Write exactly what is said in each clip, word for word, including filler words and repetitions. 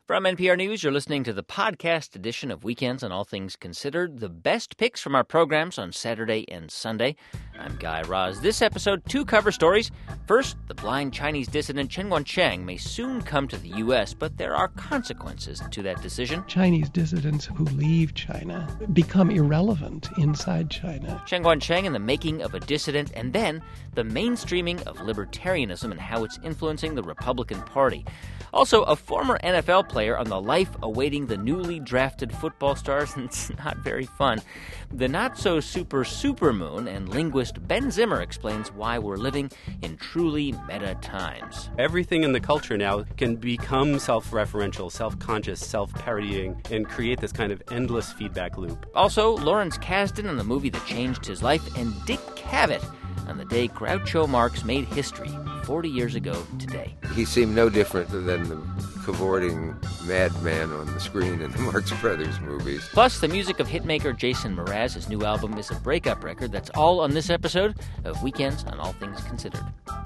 From N P R News, you're listening to the podcast edition of Weekends on All Things Considered, the best picks from our programs on Saturday and Sunday. I'm Guy Raz. This episode, two cover stories. First, the blind Chinese dissident Chen Guangcheng may soon come to the U S, but there are consequences to that decision. Chinese dissidents who leave China become irrelevant inside China. Chen Guangcheng and the making of a dissident, and then the mainstreaming of libertarianism and how it's influencing the Republican Party. Also, a former N F L player on the life awaiting the newly drafted football stars, and it's not very fun. The not-so-super-supermoon and linguist Ben Zimmer explains why we're living in truly meta times. Everything in the culture now can become self-referential, self-conscious, self-parodying, and create this kind of endless feedback loop. Also, Lawrence Kasdan on the movie that changed his life, and Dick Cavett on the day Groucho Marx made history forty years ago today. He seemed no different than the cavorting madman on the screen in the Marx Brothers movies. Plus, the music of hitmaker Jason Mraz. His new album is a breakup record. That's all on this episode of Weekends on All Things Considered.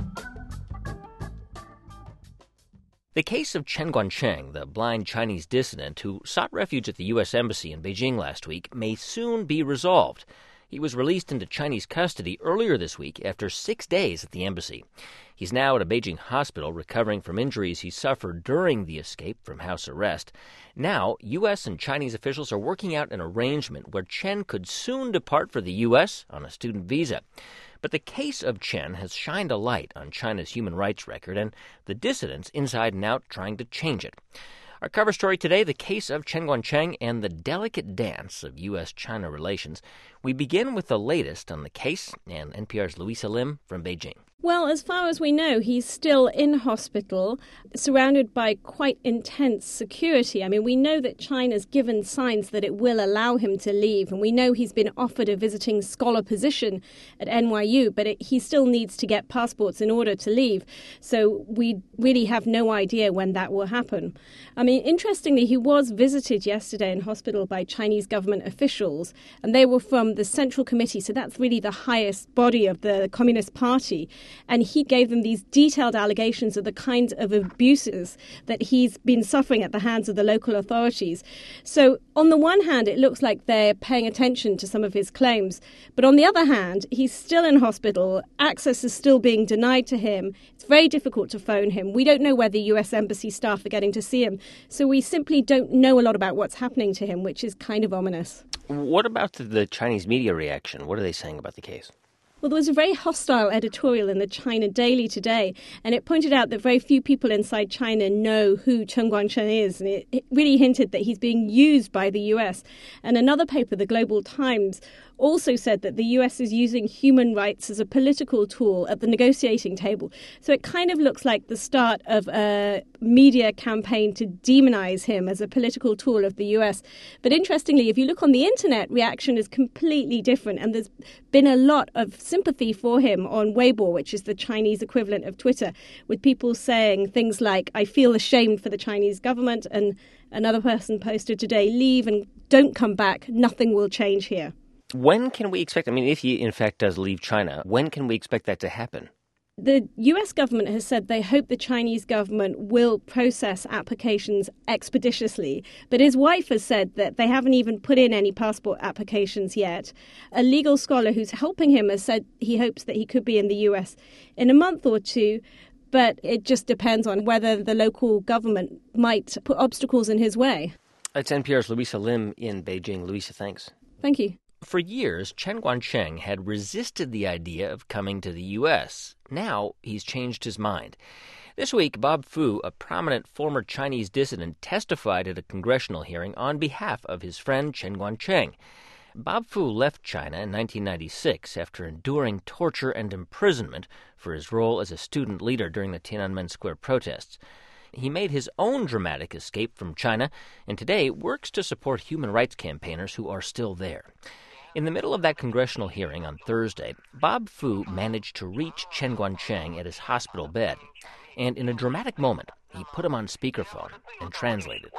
The case of Chen Guangcheng, the blind Chinese dissident who sought refuge at the U S Embassy in Beijing last week, may soon be resolved. He was released into Chinese custody earlier this week after six days at the embassy. He's now at a Beijing hospital recovering from injuries he suffered during the escape from house arrest. Now, U S and Chinese officials are working out an arrangement where Chen could soon depart for the U S on a student visa. But the case of Chen has shined a light on China's human rights record and the dissidents inside and out trying to change it. Our cover story today, the case of Chen Guangcheng and the delicate dance of U S China relations. We begin with the latest on the case, and N P R's Louisa Lim from Beijing. Well, as far as we know, he's still in hospital, surrounded by quite intense security. I mean, we know that China's given signs that it will allow him to leave, and we know he's been offered a visiting scholar position at N Y U, but it, he still needs to get passports in order to leave. So we really have no idea when that will happen. I mean, interestingly, he was visited yesterday in hospital by Chinese government officials, and they were from the Central Committee, so that's really the highest body of the Communist Party. And he gave them these detailed allegations of the kinds of abuses that he's been suffering at the hands of the local authorities. So on the one hand, it looks like they're paying attention to some of his claims. But on the other hand, he's still in hospital. Access is still being denied to him. It's very difficult to phone him. We don't know whether U S Embassy staff are getting to see him. So we simply don't know a lot about what's happening to him, which is kind of ominous. What about the Chinese media reaction? What are they saying about the case? Well, there was a very hostile editorial in the China Daily today, and it pointed out that very few people inside China know who Chen Guangcheng is, and it, it really hinted that he's being used by the U S. And another paper, the Global Times, also said that the U S is using human rights as a political tool at the negotiating table. So it kind of looks like the start of a media campaign to demonize him as a political tool of the U S. But interestingly, if you look on the internet, reaction is completely different, and there's been a lot of sympathy for him on Weibo, which is the Chinese equivalent of Twitter, with people saying things like, "I feel ashamed for the Chinese government," and another person posted today, "Leave and don't come back, nothing will change here." When can we expect, I mean, if he in fact does leave China, when can we expect that to happen? The U S government has said they hope the Chinese government will process applications expeditiously, but his wife has said that they haven't even put in any passport applications yet. A legal scholar who's helping him has said he hopes that he could be in the U S in a month or two, but it just depends on whether the local government might put obstacles in his way. It's N P R's Louisa Lim in Beijing. Louisa, thanks. Thank you. For years, Chen Guangcheng had resisted the idea of coming to the U S. Now he's changed his mind. This week, Bob Fu, a prominent former Chinese dissident, testified at a congressional hearing on behalf of his friend Chen Guangcheng. Bob Fu left China in nineteen ninety-six after enduring torture and imprisonment for his role as a student leader during the Tiananmen Square protests. He made his own dramatic escape from China and today works to support human rights campaigners who are still there. In the middle of that congressional hearing on Thursday, Bob Fu managed to reach Chen Guangcheng at his hospital bed. And in a dramatic moment, he put him on speakerphone and translated.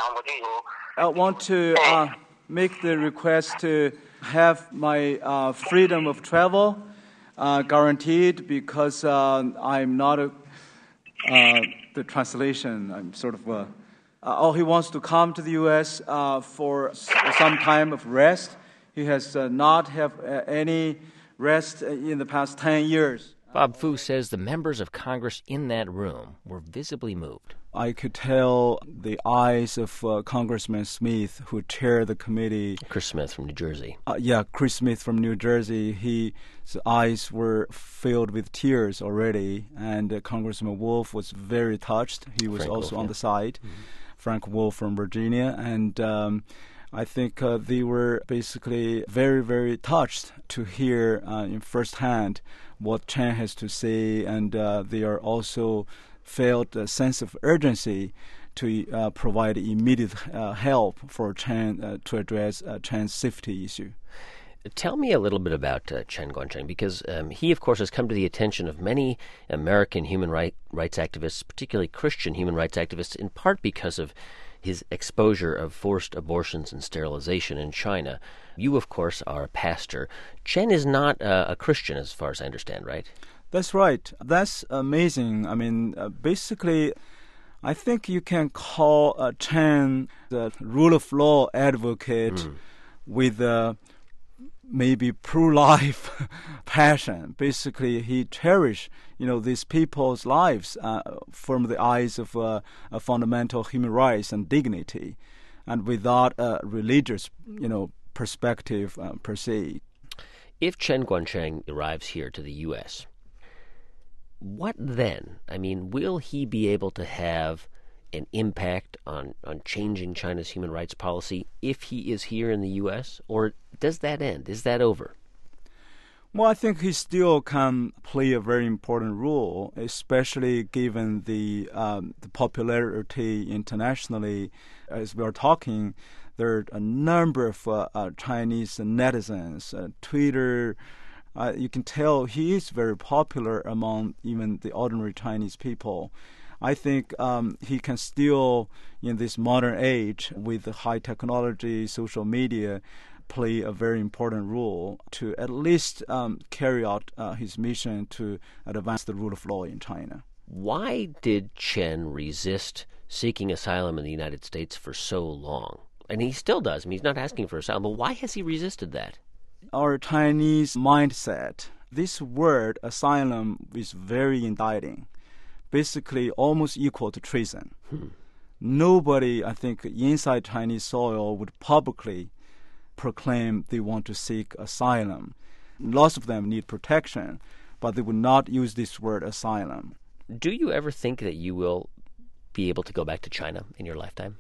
I want to uh, make the request to have my uh, freedom of travel uh, guaranteed because uh, I'm not a, uh, the translation. I'm sort of uh, Uh, oh, he wants to come to the U S uh, for some time of rest. He has uh, not have uh, any rest in the past ten years. Bob Fu says the members of Congress in that room were visibly moved. I could tell the eyes of uh, Congressman Smith, who chaired the committee. Chris Smith from New Jersey. Uh, yeah, Chris Smith from New Jersey. He, his eyes were filled with tears already, and uh, Congressman Wolf was very touched. He was Frank also Wolf, on yeah. the side. Mm-hmm. Frank Wolf from Virginia, and um, I think uh, they were basically very, very touched to hear uh, in firsthand what Chen has to say, and uh, they are also felt a sense of urgency to uh, provide immediate uh, help for Chen uh, to address uh, Chen's safety issue. Tell me a little bit about uh, Chen Guangcheng, because um, he, of course, has come to the attention of many American human right, rights activists, particularly Christian human rights activists, in part because of his exposure of forced abortions and sterilization in China. You, of course, are a pastor. Chen is not uh, a Christian, as far as I understand, right? That's right. That's amazing. I mean, uh, basically, I think you can call uh, Chen the rule of law advocate mm. with uh, maybe pro-life passion. Basically, he cherished, you know, these people's lives uh, from the eyes of uh, a fundamental human rights and dignity, and without a religious, you know, perspective uh, per se. If Chen Guangcheng arrives here to the U S, what then? I mean, will he be able to have an impact on, on changing China's human rights policy if he is here in the U S? Or does that end? Is that over? Well, I think he still can play a very important role, especially given the, um, the popularity internationally. As we are talking, there are a number of uh, uh, Chinese netizens, uh, Twitter. Uh, you can tell he is very popular among even the ordinary Chinese people. I think um, he can still, in this modern age, with the high technology, social media, play a very important role to at least um, carry out uh, his mission to advance the rule of law in China. Why did Chen resist seeking asylum in the United States for so long? And he still does. I mean, he's not asking for asylum, but why has he resisted that? Our Chinese mindset, this word asylum is very indicting, basically almost equal to treason. Hmm. Nobody, I think, inside Chinese soil would publicly proclaim they want to seek asylum. Lots of them need protection, but they would not use this word asylum. Do you ever think that you will be able to go back to China in your lifetime?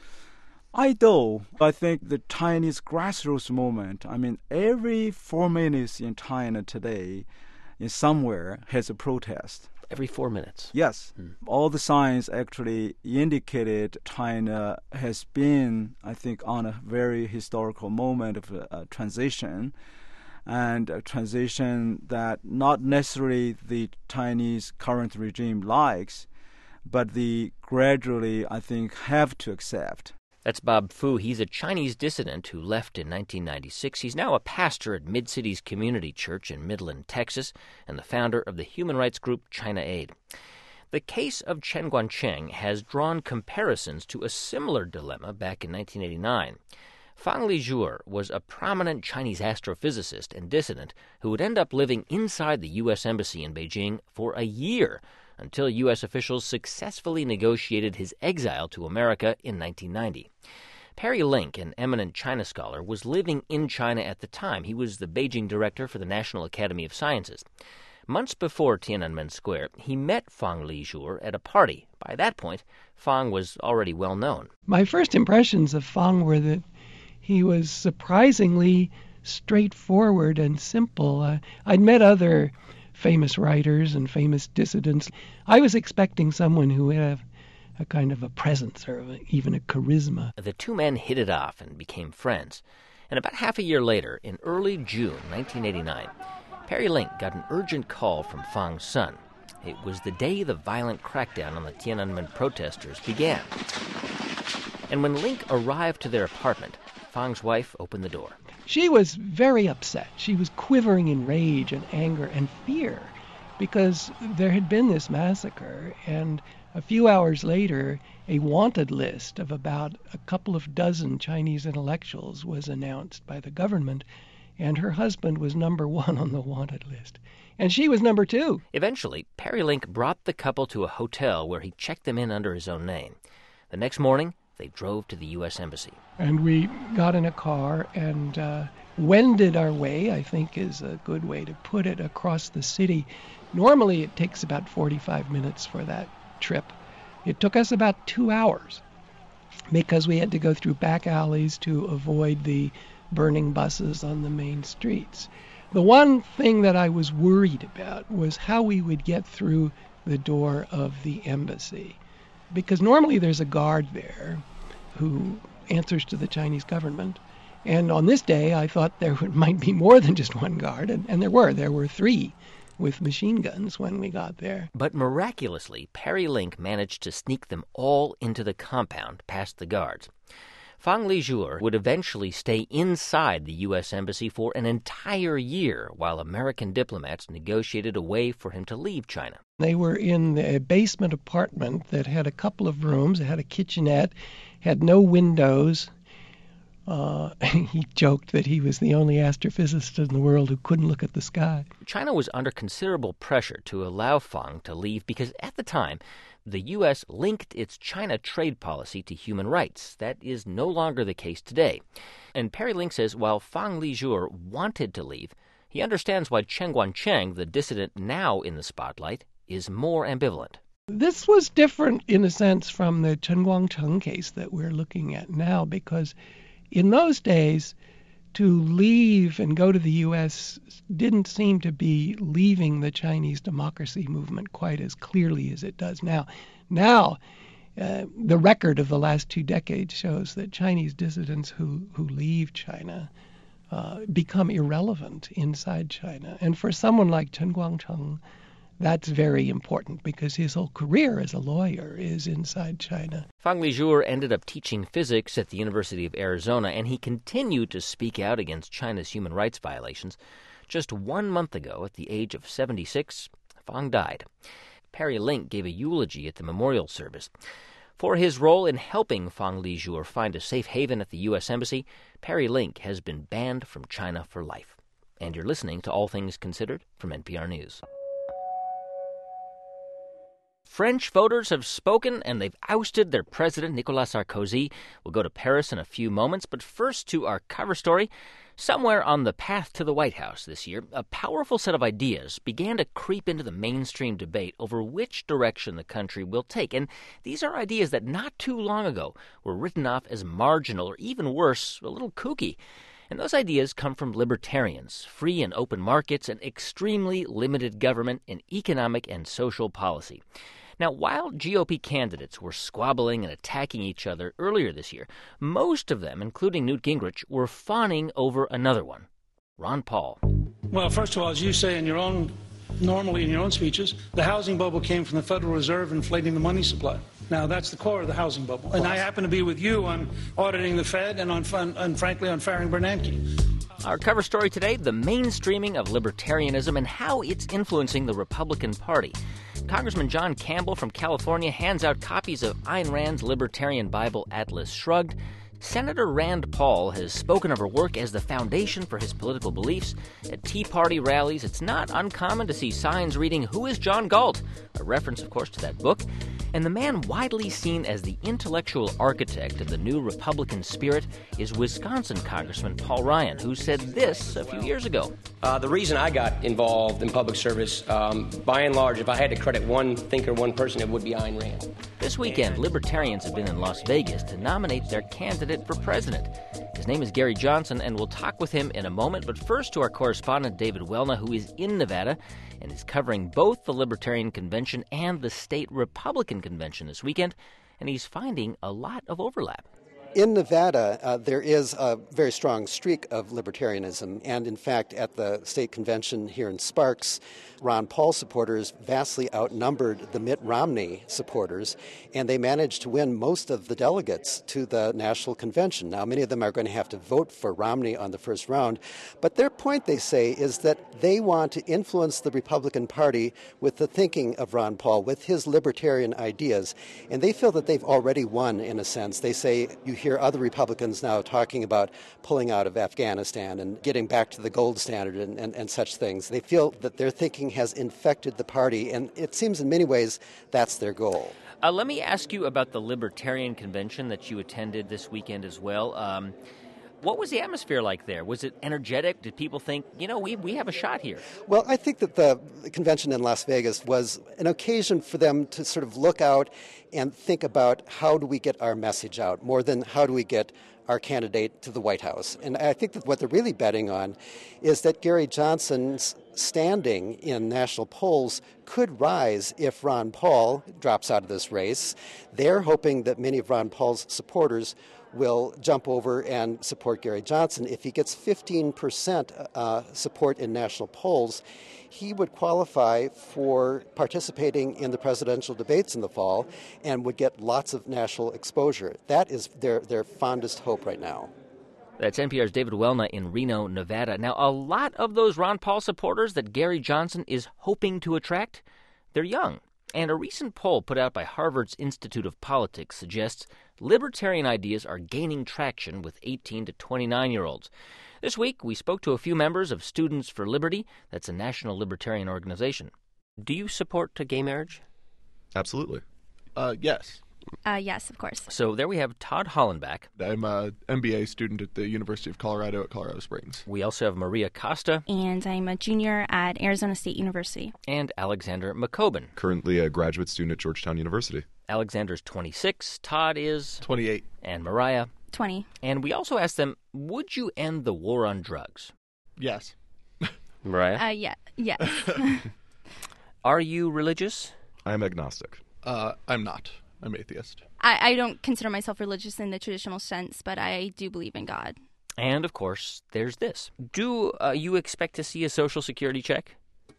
I do. I think the Chinese grassroots movement, I mean, every four minutes in China today, in somewhere, has a protest. Every four minutes? Yes. Hmm. All the signs actually indicated China has been, I think, on a very historical moment of a, a transition, and a transition that not necessarily the Chinese current regime likes, but they gradually, I think, have to accept. That's Bob Fu. He's a Chinese dissident who left in nineteen ninety-six. He's now a pastor at Mid-Cities Community Church in Midland, Texas, and the founder of the human rights group China Aid. The case of Chen Guangcheng has drawn comparisons to a similar dilemma back in nineteen eighty-nine. Fang Lizhur was a prominent Chinese astrophysicist and dissident who would end up living inside the U S Embassy in Beijing for a year, until U S officials successfully negotiated his exile to America in nineteen ninety. Perry Link, an eminent China scholar, was living in China at the time. He was the Beijing director for the National Academy of Sciences. Months before Tiananmen Square, he met Fang Lizhur at a party. By that point, Fang was already well known. My first impressions of Fang were that he was surprisingly straightforward and simple. Uh, I'd met other famous writers and famous dissidents. I was expecting someone who had a, a kind of a presence or a, even a charisma. The two men hit it off and became friends. And about half a year later, in early June nineteen eighty-nine, Perry Link got an urgent call from Fang's son. It was the day the violent crackdown on the Tiananmen protesters began. And when Link arrived to their apartment, Fang's wife opened the door. She was very upset. She was quivering in rage and anger and fear because there had been this massacre, and A few hours later, a wanted list of about a couple of dozen Chinese intellectuals was announced by the government, and her husband was number one on the wanted list. And she was number two. Eventually, Perry Link brought the couple to a hotel where he checked them in under his own name. The next morning, they drove to the U S Embassy. And we got in a car and uh, wended our way, I think is a good way to put it, across the city. Normally, it takes about forty-five minutes for that trip. It took us about two hours because we had to go through back alleys to avoid the burning buses on the main streets. The one thing that I was worried about was how we would get through the door of the embassy, because normally there's a guard there who answers to the Chinese government. And on this day, I thought there might be more than just one guard, and, and there were. There were three with machine guns when we got there. But miraculously, Perry Link managed to sneak them all into the compound past the guards. Fang Lijun would eventually stay inside the U S Embassy for an entire year while American diplomats negotiated a way for him to leave China. They were in a basement apartment that had a couple of rooms. It had a kitchenette, had no windows. Uh, he joked that he was the only astrophysicist in the world who couldn't look at the sky. China was under considerable pressure to allow Fang to leave because at the time, the U S linked its China trade policy to human rights. That is no longer the case today. And Perry Link says while Fang Lijun wanted to leave, he understands why Chen Guangcheng, the dissident now in the spotlight, is more ambivalent. This was different in a sense from the Chen Guangcheng case that we're looking at now, because in those days, to leave and go to the U S didn't seem to be leaving the Chinese democracy movement quite as clearly as it does now. Now, uh, the record of the last two decades shows that Chinese dissidents who, who leave China uh, become irrelevant inside China. And for someone like Chen Guangcheng, that's very important because his whole career as a lawyer is inside China. Fang Lijun ended up teaching physics at the University of Arizona, and he continued to speak out against China's human rights violations. Just one month ago, at the age of seventy-six, Fang died. Perry Link gave a eulogy at the memorial service. For his role in helping Fang Lijun find a safe haven at the U S Embassy, Perry Link has been banned from China for life. And you're listening to All Things Considered from N P R News. French voters have spoken, and they've ousted their president, Nicolas Sarkozy. We'll go to Paris in a few moments, but first to our cover story. Somewhere on the path to the White House this year, a powerful set of ideas began to creep into the mainstream debate over which direction the country will take. And these are ideas that not too long ago were written off as marginal or even worse, a little kooky. And those ideas come from libertarians, free and open markets, and extremely limited government in economic and social policy. Now, while G O P candidates were squabbling and attacking each other earlier this year, most of them, including Newt Gingrich, were fawning over another one, Ron Paul. Well, first of all, as you say in your own, normally in your own speeches, the housing bubble came from the Federal Reserve inflating the money supply. Now, that's the core of the housing bubble. And I happen to be with you on auditing the Fed and, on, and frankly, on firing Bernanke. Our cover story today, the mainstreaming of libertarianism and how it's influencing the Republican Party. Congressman John Campbell from California hands out copies of Ayn Rand's libertarian Bible, Atlas Shrugged. Senator Rand Paul has spoken of her work as the foundation for his political beliefs. At Tea Party rallies, it's not uncommon to see signs reading, "Who is John Galt?" A reference, of course, to that book. And the man widely seen as the intellectual architect of the new Republican spirit is Wisconsin Congressman Paul Ryan, who said this a few years ago. Uh, the reason I got involved in public service, um, by and large, if I had to credit one thinker, one person, it would be Ayn Rand. This weekend, libertarians have been in Las Vegas to nominate their candidate for president. His name is Gary Johnson, and we'll talk with him in a moment. But first to our correspondent, David Welna, who is in Nevada and is covering both the Libertarian Convention and the state Republican Convention this weekend, and he's finding a lot of overlap. In Nevada, uh, there is a very strong streak of libertarianism, and in fact, at the state convention here in Sparks, Ron Paul supporters vastly outnumbered the Mitt Romney supporters, and they managed to win most of the delegates to the national convention. Now, many of them are going to have to vote for Romney on the first round, but their point, they say, is that they want to influence the Republican Party with the thinking of Ron Paul, with his libertarian ideas, and they feel that they've already won, in a sense. They say you hear other Republicans now talking about pulling out of Afghanistan and getting back to the gold standard and, and, and such things. They feel that their thinking has infected the party, and it seems in many ways that's their goal. Uh, let me ask you about the Libertarian Convention that you attended this weekend as well. Um, what was the atmosphere like there? Was it energetic? Did people think, you know, we we have a shot here? Well, I think that the convention in Las Vegas was an occasion for them to sort of look out and think about how do we get our message out, more than how do we get our candidate to the White House. And I think that what they're really betting on is that Gary Johnson's standing in national polls could rise if Ron Paul drops out of this race. They're hoping that many of Ron Paul's supporters will jump over and support Gary Johnson. If he gets fifteen percent uh, support in national polls, he would qualify for participating in the presidential debates in the fall and would get lots of national exposure. That is their, their fondest hope right now. That's N P R's David Welna in Reno, Nevada. Now, a lot of those Ron Paul supporters that Gary Johnson is hoping to attract, they're young. And a recent poll put out by Harvard's Institute of Politics suggests libertarian ideas are gaining traction with eighteen to twenty-nine-year-olds. This week, we spoke to a few members of Students for Liberty. That's a national libertarian organization. Do you support gay marriage? Absolutely. Uh, yes. Uh, yes, of course. So there we have Todd Hollenbach. I'm an M B A student at the University of Colorado at Colorado Springs. We also have Maria Costa. And I'm a junior at Arizona State University. And Alexander McCoben. Currently a graduate student at Georgetown University. Alexander's twenty-six. Todd is... twenty-eight. And Mariah... twenty. And we also asked them, would you end the war on drugs? Yes. Mariah? Uh, yeah. Yes. Are you religious? I'm agnostic. Uh, I'm not. I'm atheist. I, I don't consider myself religious in the traditional sense, but I do believe in God. And, of course, there's this. Do uh, you expect to see a Social Security check?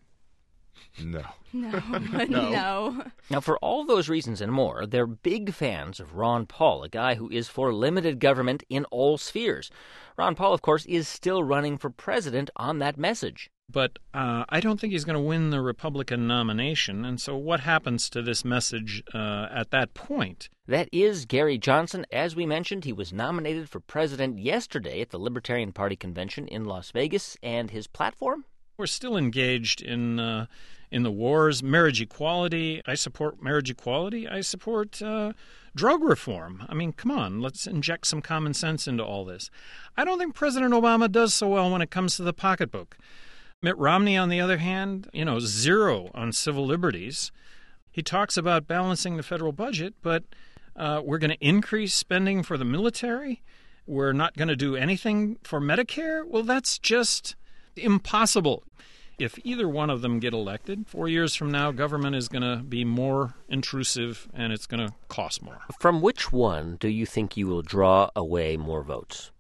No. No. no. no. Now, for all those reasons and more, they're big fans of Ron Paul, a guy who is for limited government in all spheres. Ron Paul, of course, is still running for president on that message. But uh, I don't think he's going to win the Republican nomination, and so what happens to this message uh, at that point? That is Gary Johnson. As we mentioned, he was nominated for president yesterday at the Libertarian Party convention in Las Vegas, and his platform? We're still engaged in uh, in the wars, marriage equality. I support marriage equality. I support uh, drug reform. I mean, come on, let's inject some common sense into all this. I don't think President Obama does so well when it comes to the pocketbook. Mitt Romney, on the other hand, you know, zero on civil liberties. He talks about balancing the federal budget, but uh, we're going to increase spending for the military. We're not going to do anything for Medicare. Well, that's just impossible. If either one of them get elected, four years from now, government is going to be more intrusive and it's going to cost more. From which one do you think you will draw away more votes?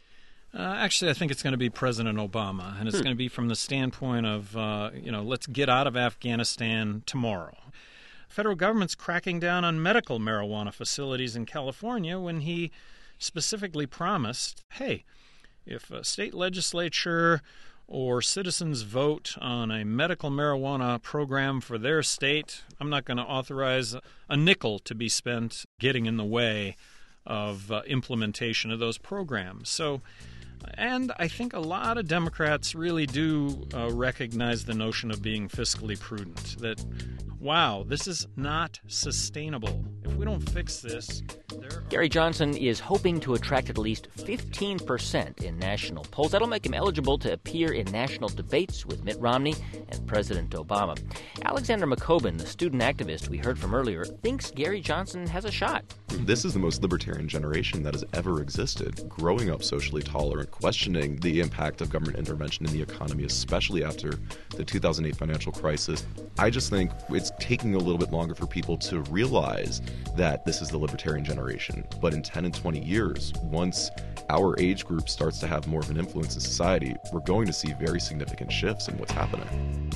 Uh, actually, I think it's going to be President Obama, and it's hmm. going to be from the standpoint of, uh, you know, let's get out of Afghanistan tomorrow. Federal government's cracking down on medical marijuana facilities in California when he specifically promised, hey, if a state legislature or citizens vote on a medical marijuana program for their state, I'm not going to authorize a nickel to be spent getting in the way of uh, implementation of those programs. So, and I think a lot of Democrats really do uh, recognize the notion of being fiscally prudent, that, wow, this is not sustainable. If we don't fix this... There Gary Johnson is hoping to attract at least fifteen percent in national polls. That'll make him eligible to appear in national debates with Mitt Romney and President Obama. Alexander McCoben, the student activist we heard from earlier, thinks Gary Johnson has a shot. This is the most libertarian generation that has ever existed. Growing up socially tolerant, questioning the impact of government intervention in the economy, especially after the two thousand eight financial crisis. I just think it's taking a little bit longer for people to realize that this is the libertarian generation. But in ten and twenty years, once our age group starts to have more of an influence in society, we're going to see very significant shifts in what's happening.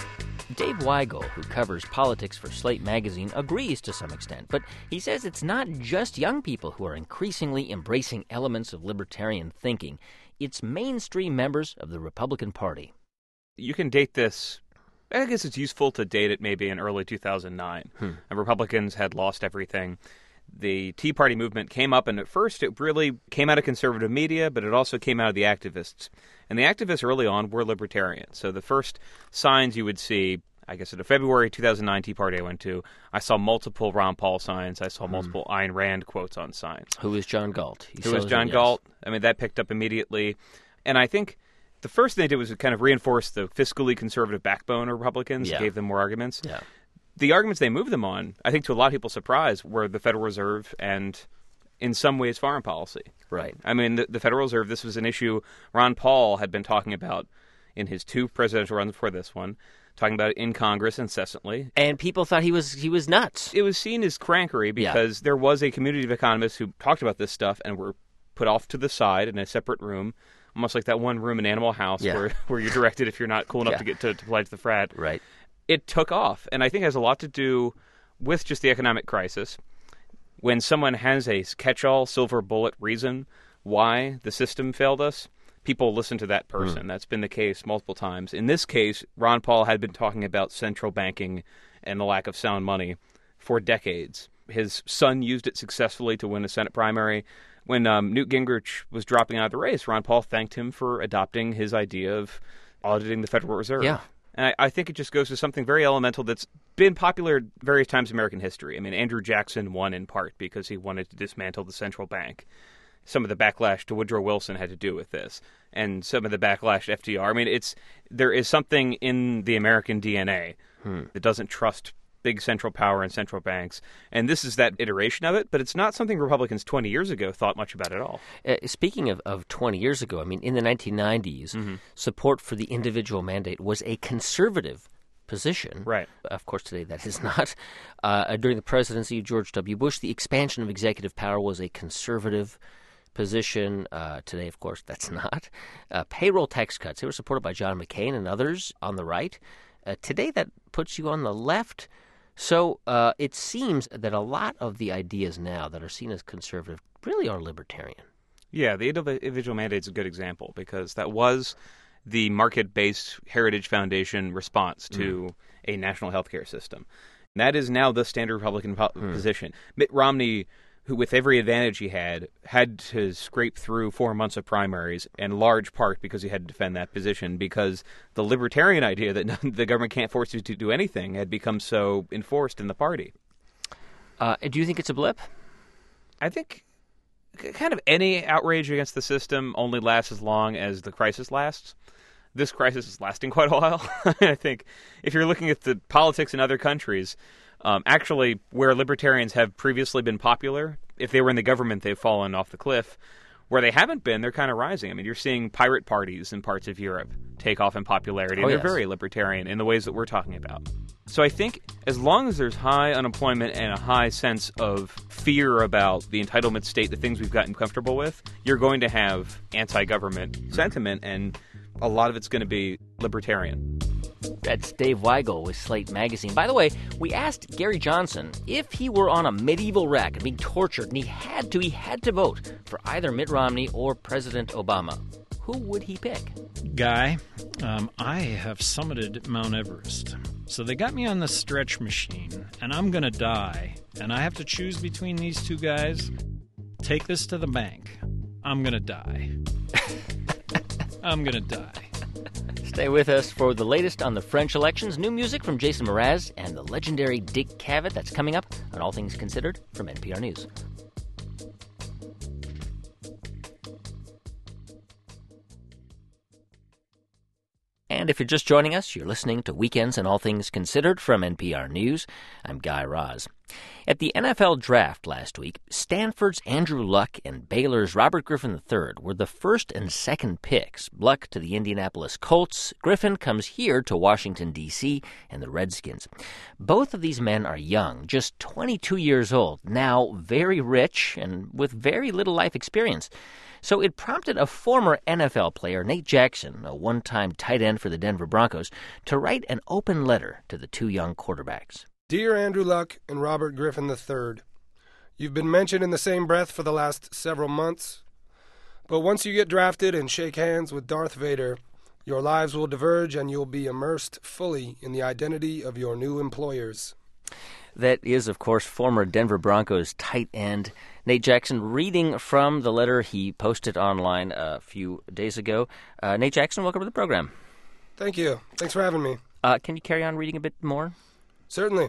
Dave Weigel, who covers politics for Slate magazine, agrees to some extent, but he says it's not just young people who are increasingly embracing elements of libertarian thinking. It's mainstream members of the Republican Party. You can date this, I guess it's useful to date it maybe in early two thousand nine. Hmm. And Republicans had lost everything. The Tea Party movement came up, and at first it really came out of conservative media, but it also came out of the activists. And the activists early on were libertarian. So the first signs you would see, I guess at a February two thousand nine Tea Party I went to, I saw multiple Ron Paul signs. I saw mm. multiple Ayn Rand quotes on signs. Who is John Galt? He Who is John it, Galt? Yes. I mean, that picked up immediately. And I think the first thing they did was kind of reinforce the fiscally conservative backbone of Republicans, yeah. gave them more arguments. Yeah. The arguments they moved them on, I think to a lot of people's surprise, were the Federal Reserve and, in some ways, foreign policy. Right. I mean, the, the Federal Reserve, this was an issue Ron Paul had been talking about in his two presidential runs before this one, talking about it in Congress incessantly. And people thought he was he was nuts. It was seen as crankery because yeah. there was a community of economists who talked about this stuff and were put off to the side in a separate room, almost like that one room in Animal House yeah. where, where you're directed if you're not cool enough yeah. to get to, to pledge the frat. Right. It took off, and I think it has a lot to do with just the economic crisis. When someone has a catch-all, silver bullet reason why the system failed us, people listen to that person. Mm. That's been the case multiple times. In this case, Ron Paul had been talking about central banking and the lack of sound money for decades. His son used it successfully to win a Senate primary. When um, Newt Gingrich was dropping out of the race, Ron Paul thanked him for adopting his idea of auditing the Federal Reserve. Yeah. And I, I think it just goes to something very elemental that's been popular at various times in American history. I mean, Andrew Jackson won in part because he wanted to dismantle the central bank. Some of the backlash to Woodrow Wilson had to do with this, and some of the backlash to F D R. I mean, it's there is something in the American D N A hmm. that doesn't trust big central power and central banks, and this is that iteration of it, but it's not something Republicans twenty years ago thought much about at all. Uh, speaking of, of twenty years ago, I mean, in the nineteen nineties, mm-hmm. support for the individual mandate was a conservative position. Right. Of course, today that is not. Uh, during the presidency of George W. Bush, the expansion of executive power was a conservative position. Uh, today, of course, that's not. Uh, payroll tax cuts, they were supported by John McCain and others on the right. Uh, today, that puts you on the left. So uh, it seems that a lot of the ideas now that are seen as conservative really are libertarian. Yeah, the individual mandate is a good example because that was the market-based Heritage Foundation response to mm. a national health care system. And that is now the standard Republican po- mm. position. Mitt Romney, who with every advantage he had, had to scrape through four months of primaries, in large part because he had to defend that position, because the libertarian idea that the government can't force you to do anything had become so enforced in the party. Uh, do you think it's a blip? I think kind of any outrage against the system only lasts as long as the crisis lasts. This crisis is lasting quite a while. I think if you're looking at the politics in other countries, Um, actually, where libertarians have previously been popular, if they were in the government, they've fallen off the cliff. Where they haven't been, they're kind of rising. I mean, you're seeing pirate parties in parts of Europe take off in popularity. Oh, they're yes. very libertarian in the ways that we're talking about. So I think as long as there's high unemployment and a high sense of fear about the entitlement state, the things we've gotten comfortable with, you're going to have anti-government sentiment, and a lot of it's going to be libertarian. That's Dave Weigel with Slate Magazine. By the way, we asked Gary Johnson if he were on a medieval rack and being tortured, and he had to, he had to vote for either Mitt Romney or President Obama. Who would he pick? Guy, um, I have summited Mount Everest. So they got me on the stretch machine, and I'm going to die. And I have to choose between these two guys. Take this to the bank. I'm going to die. I'm going to die. Stay with us for the latest on the French elections, new music from Jason Mraz, and the legendary Dick Cavett. That's coming up on All Things Considered from N P R News. And if you're just joining us, you're listening to Weekends and All Things Considered from N P R News. I'm Guy Raz. At the N F L Draft last week, Stanford's Andrew Luck and Baylor's Robert Griffin the third were the first and second picks. Luck to the Indianapolis Colts. Griffin comes here to Washington, D C and the Redskins. Both of these men are young, just twenty-two years old, now very rich and with very little life experience. So it prompted a former N F L player, Nate Jackson, a one-time tight end for the Denver Broncos, to write an open letter to the two young quarterbacks. Dear Andrew Luck and Robert Griffin the third, you've been mentioned in the same breath for the last several months, but once you get drafted and shake hands with Darth Vader, your lives will diverge and you'll be immersed fully in the identity of your new employers. That is, of course, former Denver Broncos tight end Nate Jackson reading from the letter he posted online a few days ago. Uh, Nate Jackson, welcome to the program. Thank you. Thanks for having me. Uh, can you carry on reading a bit more? Certainly.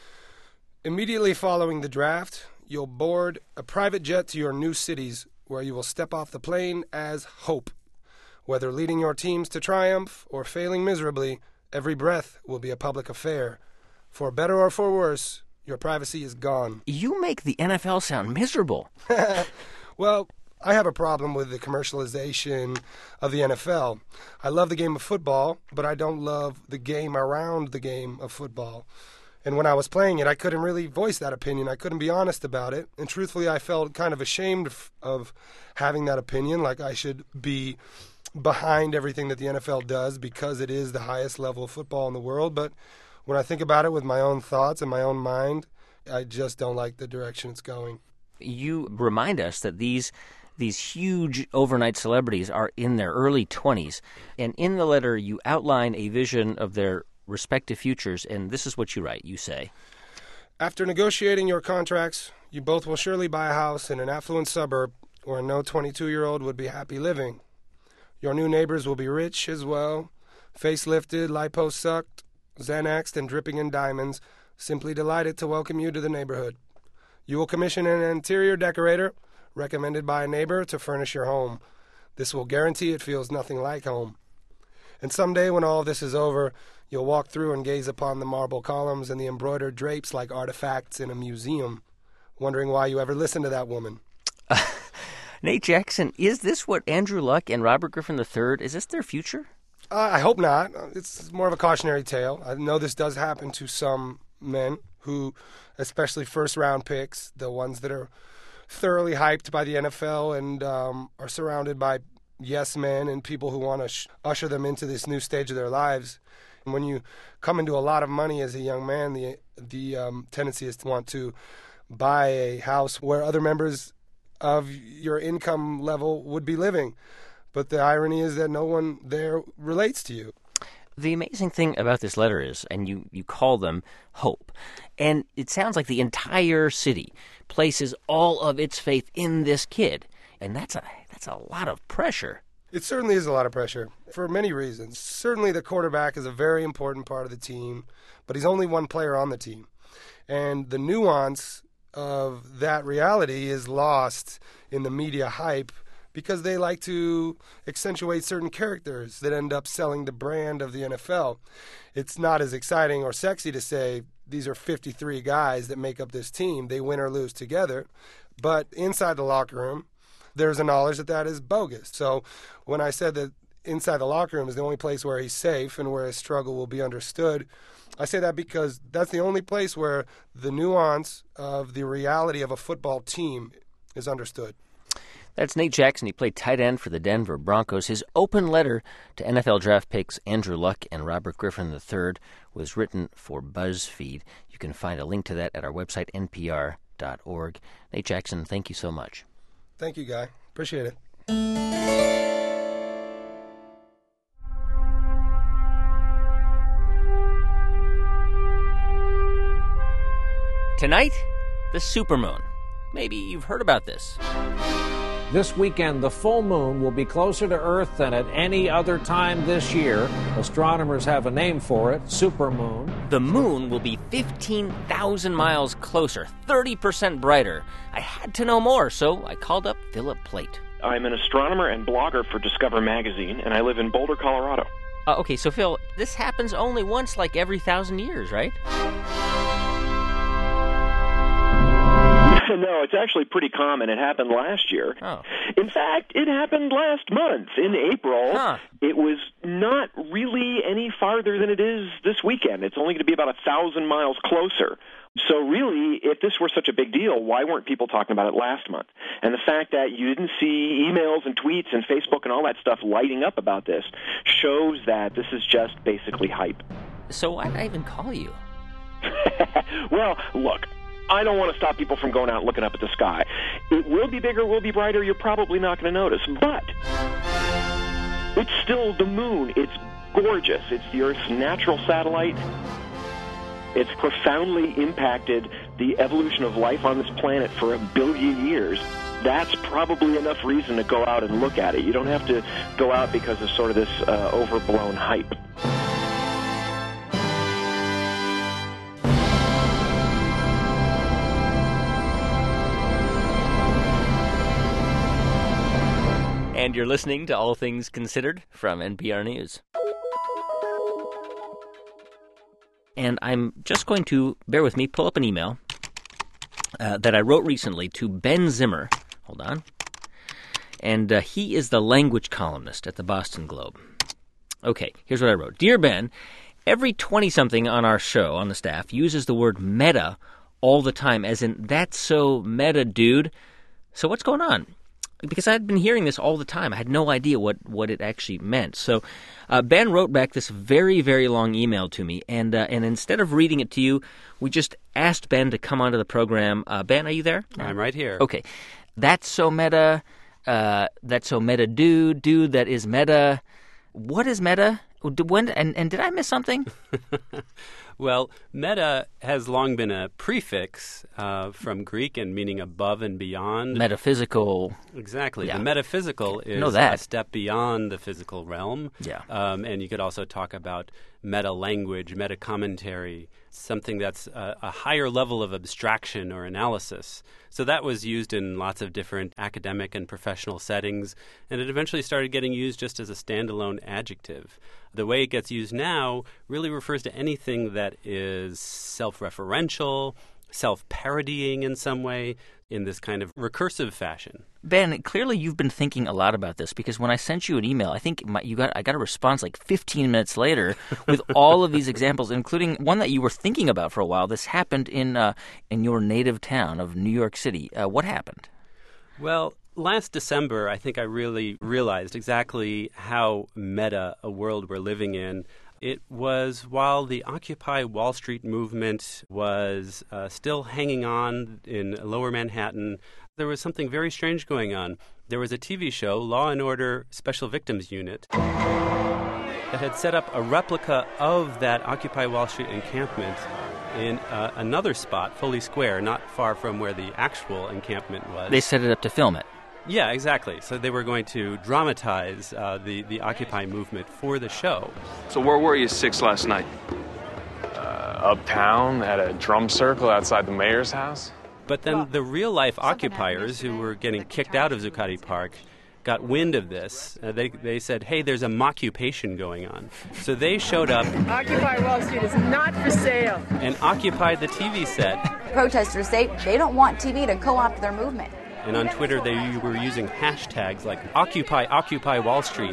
Immediately following the draft, you'll board a private jet to your new cities where you will step off the plane as Hope. Whether leading your teams to triumph or failing miserably, every breath will be a public affair. For better or for worse, your privacy is gone. You make the N F L sound miserable. Well, I have a problem with the commercialization of the N F L. I love the game of football, but I don't love the game around the game of football. And when I was playing it, I couldn't really voice that opinion. I couldn't be honest about it. And truthfully, I felt kind of ashamed of, of having that opinion, like I should be behind everything that the N F L does because it is the highest level of football in the world. But when I think about it with my own thoughts and my own mind, I just don't like the direction it's going. You remind us that these these huge overnight celebrities are in their early twenties. And in the letter, you outline a vision of their respective futures, and this is what you write. You say, after negotiating your contracts, you both will surely buy a house in an affluent suburb where no twenty-two-year-old would be happy living. Your new neighbors will be rich as well, facelifted, lipo-sucked, Xanaxed, and dripping in diamonds, simply delighted to welcome you to the neighborhood. You will commission an interior decorator recommended by a neighbor to furnish your home. This will guarantee it feels nothing like home. And someday when all this is over, you'll walk through and gaze upon the marble columns and the embroidered drapes like artifacts in a museum, wondering why you ever listened to that woman. Uh, Nate Jackson, is this what Andrew Luck and Robert Griffin the third, is this their future? Uh, I hope not. It's more of a cautionary tale. I know this does happen to some men who, especially first-round picks, the ones that are thoroughly hyped by the N F L and um, are surrounded by yes men and people who want to sh- usher them into this new stage of their lives. And when you come into a lot of money as a young man, the the um, tendency is to want to buy a house where other members of your income level would be living. But the irony is that no one there relates to you. The amazing thing about this letter is, and you, you call them Hope, and it sounds like the entire city places all of its faith in this kid, and that's a that's a lot of pressure. It certainly is a lot of pressure for many reasons. Certainly the quarterback is a very important part of the team, but he's only one player on the team. And the nuance of that reality is lost in the media hype because they like to accentuate certain characters that end up selling the brand of the N F L. It's not as exciting or sexy to say these are fifty-three guys that make up this team. They win or lose together. But inside the locker room, there's a knowledge that that is bogus. So when I said that inside the locker room is the only place where he's safe and where his struggle will be understood, I say that because that's the only place where the nuance of the reality of a football team is understood. That's Nate Jackson. He played tight end for the Denver Broncos. His open letter to N F L draft picks Andrew Luck and Robert Griffin the third was written for BuzzFeed. You can find a link to that at our website, N P R dot org. Nate Jackson, thank you so much. Thank you, Guy. Appreciate it. Tonight, the supermoon. Maybe you've heard about this. This weekend, the full moon will be closer to Earth than at any other time this year. Astronomers have a name for it, supermoon. The moon will be fifteen thousand miles closer, thirty percent brighter. I had to know more, so I called up Philip Plait. I'm an astronomer and blogger for Discover Magazine, and I live in Boulder, Colorado. Uh, okay, so Phil, this happens only once like every thousand years, right? No, it's actually pretty common. It happened last year. Oh. In fact, it happened last month in April. Huh. It was not really any farther than it is this weekend. It's only going to be about a thousand miles closer. So really, if this were such a big deal, why weren't people talking about it last month? And the fact that you didn't see emails and tweets and Facebook and all that stuff lighting up about this shows that this is just basically hype. So why did I even call you? Well, look, I don't want to stop people from going out and looking up at the sky. It will be bigger, will be brighter, you're probably not going to notice. But it's still the moon. It's gorgeous. It's the Earth's natural satellite. It's profoundly impacted the evolution of life on this planet for a billion years. That's probably enough reason to go out and look at it. You don't have to go out because of sort of this uh, overblown hype. And you're listening to All Things Considered from N P R News. And I'm just going to, bear with me, pull up an email uh, that I wrote recently to Ben Zimmer. Hold on. And uh, he is the language columnist at the Boston Globe. Okay, here's what I wrote. Dear Ben, every twenty-something on our show, on the staff, uses the word meta all the time, as in, that's so meta, dude. So what's going on? Because I had been hearing this all the time. I had no idea what, what it actually meant. So uh, Ben wrote back this very, very long email to me, and uh, and instead of reading it to you, we just asked Ben to come onto the program. Uh, Ben, are you there? I'm right here. Okay. That's so meta. Uh, that's so meta, dude. Dude, that is meta. What is meta? When, and, and did I miss something? Well, meta has long been a prefix uh, from Greek and meaning above and beyond. Metaphysical. Exactly. Yeah. The metaphysical is know that. a step beyond the physical realm. Yeah. Um, and you could also talk about meta-language, meta-commentary, something that's a, a higher level of abstraction or analysis. So that was used in lots of different academic and professional settings, and it eventually started getting used just as a standalone adjective. The way it gets used now really refers to anything that is self-referential, self-parodying in some way, in this kind of recursive fashion. Ben, clearly you've been thinking a lot about this, because when I sent you an email, I think my, you got I got a response like fifteen minutes later with all of these examples, including one that you were thinking about for a while. This happened in uh, in your native town of New York City. Uh, what happened? Well, last December, I think I really realized exactly how meta a world we're living in. It was while the Occupy Wall Street movement was uh, still hanging on in lower Manhattan, there was something very strange going on. There was a T V show, Law and Order Special Victims Unit, that had set up a replica of that Occupy Wall Street encampment in uh, another spot, Foley Square, not far from where the actual encampment was. They set it up to film it. Yeah, exactly. So they were going to dramatize uh, the, the Occupy movement for the show. So where were you six last night? Uh, uptown, at a drum circle outside the mayor's house? But then the real-life occupiers who were getting kicked out of Zuccotti Park got wind of this. Uh, they, they said, hey, there's a moccupation going on. So they showed up. Occupy Wall Street is not for sale. And occupied the T V set. Protesters say they don't want T V to co-opt their movement. And on Twitter, they were using hashtags like Occupy, Occupy Wall Street.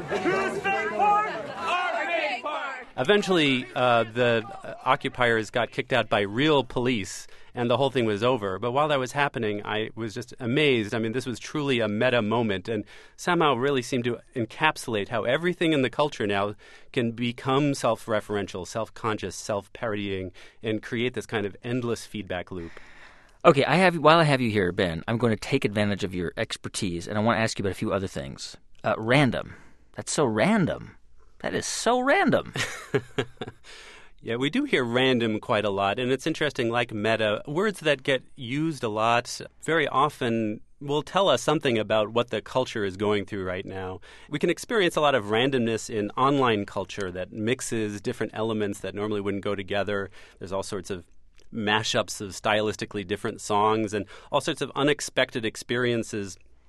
Eventually, uh, the occupiers got kicked out by real police, and the whole thing was over. But while that was happening, I was just amazed. I mean, this was truly a meta moment, and somehow really seemed to encapsulate how everything in the culture now can become self-referential, self-conscious, self-parodying, and create this kind of endless feedback loop. Okay, I have. While I have you here, Ben, I'm going to take advantage of your expertise, and I want to ask you about a few other things. Uh, random. That's so random. That is so random. Yeah, we do hear random quite a lot, and it's interesting, like meta, words that get used a lot very often will tell us something about what the culture is going through right now. We can experience a lot of randomness in online culture that mixes different elements that normally wouldn't go together. There's all sorts of mashups of stylistically different songs and all sorts of unexpected experiences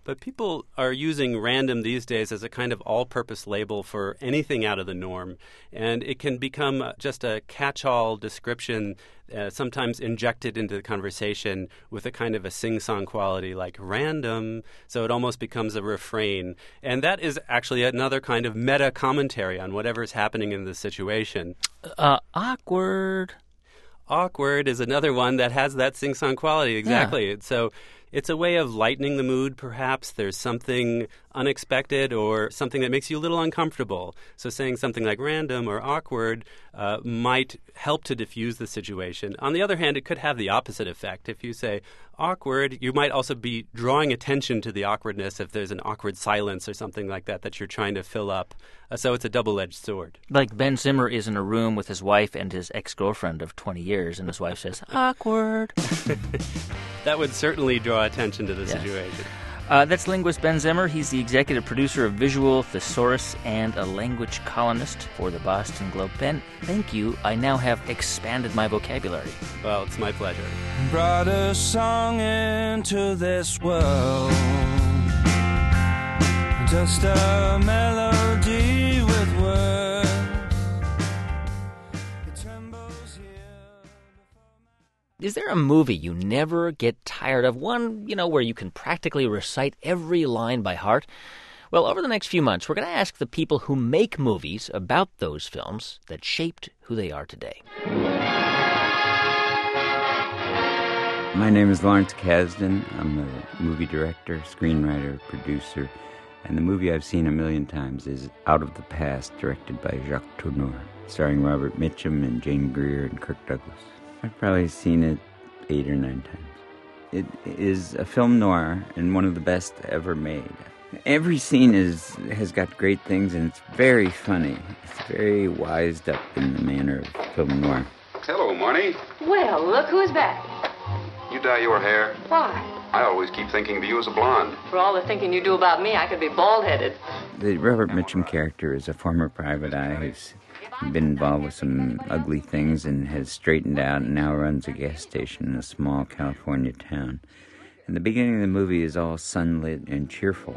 But people are using random these days as a kind of all-purpose label for anything out of the norm. And it can become just a catch-all description, uh, sometimes injected into the conversation with a kind of a sing-song quality like random. So it almost becomes a refrain. And that is actually another kind of meta-commentary on whatever's happening in the situation. Uh, awkward. Awkward is another one that has that sing-song quality, exactly. Yeah. So it's a way of lightening the mood, perhaps. There's something unexpected or something that makes you a little uncomfortable. So saying something like random or awkward uh, might help to diffuse the situation. On the other hand, it could have the opposite effect. If you say awkward, you might also be drawing attention to the awkwardness if there's an awkward silence or something like that that you're trying to fill up. Uh, so it's a double-edged sword. Like Ben Zimmer is in a room with his wife and his ex-girlfriend of twenty years, and his wife says, awkward. That would certainly draw attention to the yes. situation. Uh, that's linguist Ben Zimmer. He's the executive producer of Visual Thesaurus and a language columnist for the Boston Globe. Ben, thank you. I now have expanded my vocabulary. Well, it's my pleasure. Brought a song into this world, just a melody with words. Is there a movie you never get tired of? One, you know, where you can practically recite every line by heart? Well, over the next few months, we're going to ask the people who make movies about those films that shaped who they are today. My name is Lawrence Kasdan. I'm a movie director, screenwriter, producer, and the movie I've seen a million times is Out of the Past, directed by Jacques Tourneur, starring Robert Mitchum and Jane Greer and Kirk Douglas. I've probably seen it eight or nine times. It is a film noir and one of the best ever made. Every scene is has got great things, and it's very funny. It's very wised up in the manner of film noir. Hello, Marnie. Well, look who's back. You dye your hair? Why? I always keep thinking of you as a blonde. For all the thinking you do about me, I could be bald-headed. The Robert Mitchum character is a former private eye who's been involved with some ugly things and has straightened out and now runs a gas station in a small California town. And the beginning of the movie is all sunlit and cheerful.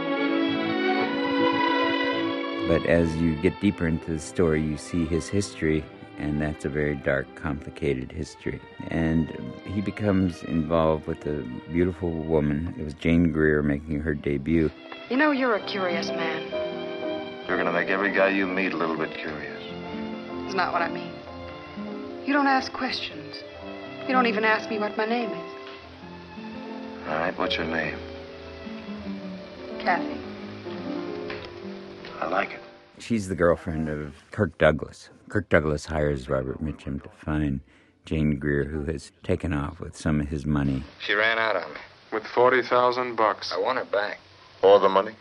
But as you get deeper into the story, you see his history, and that's a very dark, complicated history. And he becomes involved with a beautiful woman. It was Jane Greer making her debut. You know, you're a curious man. You're going to make every guy you meet a little bit curious. That's not what I mean. You don't ask questions. You don't even ask me what my name is. All right, what's your name? Kathy. I like it. She's the girlfriend of Kirk Douglas. Kirk Douglas hires Robert Mitchum to find Jane Greer, who has taken off with some of his money. She ran out on me. With forty thousand bucks. I want her back. All the money?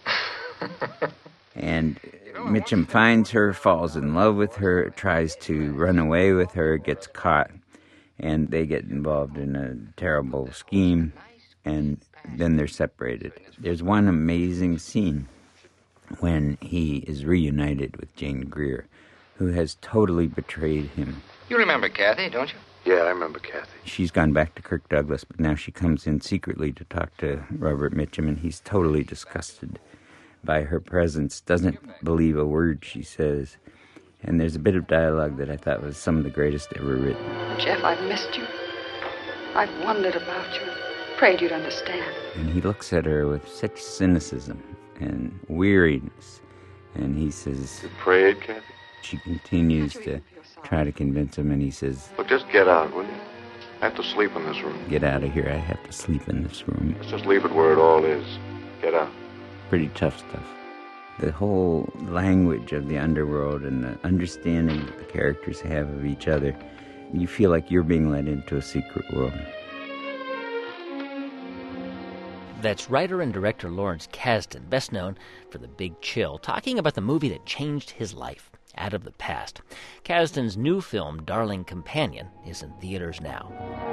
And Mitchum finds her, falls in love with her, tries to run away with her, gets caught, and they get involved in a terrible scheme, and then they're separated. There's one amazing scene when he is reunited with Jane Greer, who has totally betrayed him. You remember Kathy, don't you? Yeah, I remember Kathy. She's gone back to Kirk Douglas, but now she comes in secretly to talk to Robert Mitchum, and he's totally disgusted by her presence, doesn't believe a word she says. And there's a bit of dialogue that I thought was some of the greatest ever written. Jeff, I've missed you. I've wondered about you. Prayed you'd understand. And he looks at her with such cynicism and weariness. And he says... You prayed, Kathy? She continues to try to convince him, and he says... Look, just get out, will you? I have to sleep in this room. Get out of here. I have to sleep in this room. Let's just leave it where it all is. Get out. Pretty tough stuff. The whole language of the underworld and the understanding that the characters have of each other, you feel like you're being led into a secret world. That's writer and director Lawrence Kasdan, best known for The Big Chill, talking about the movie that changed his life, Out of the Past. Kasdan's new film, Darling Companion, is in theaters now.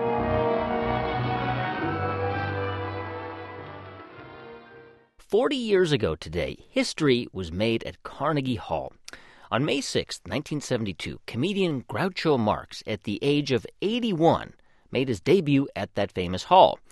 Forty years ago today, history was made at Carnegie Hall. On May sixth, nineteen seventy-two, comedian Groucho Marx, at the age of eighty-one, made his debut at that famous hall.